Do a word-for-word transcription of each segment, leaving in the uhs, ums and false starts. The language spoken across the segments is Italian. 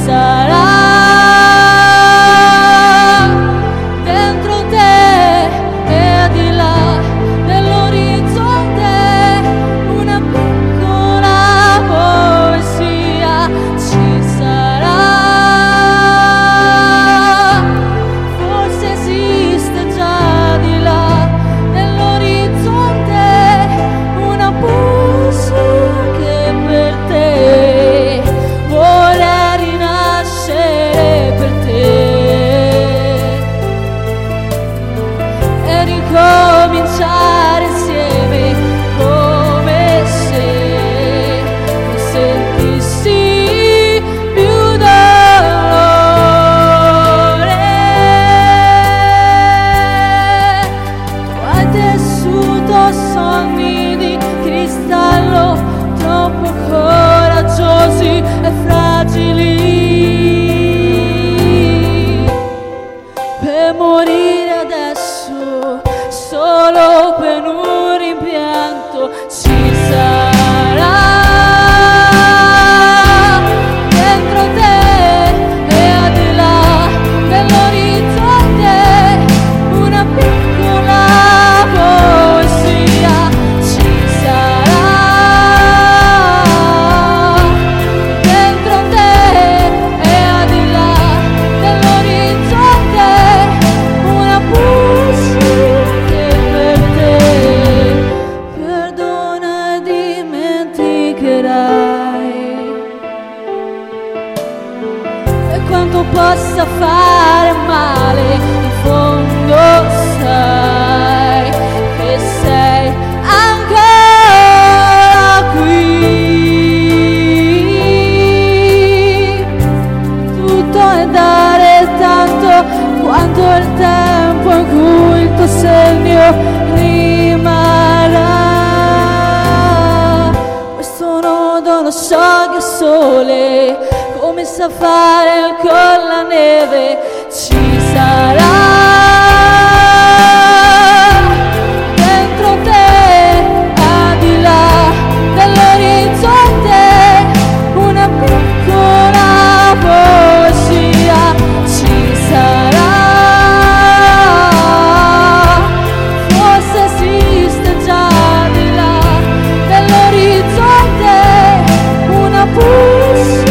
quanto possa fare male, in fondo sai che sei ancora qui. Tutto è dare tanto quanto il tempo in cui il tuo segno rimarrà. Questo nodo lo scioglie il sole, come sa fare con la neve. Ci sarà dentro te, al di là dell'orizzonte, una piccola poesia. Ci sarà, forse esiste già al di là dell'orizzonte, una poesia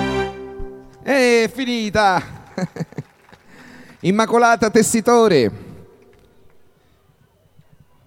È finita. Immacolata Tessitore.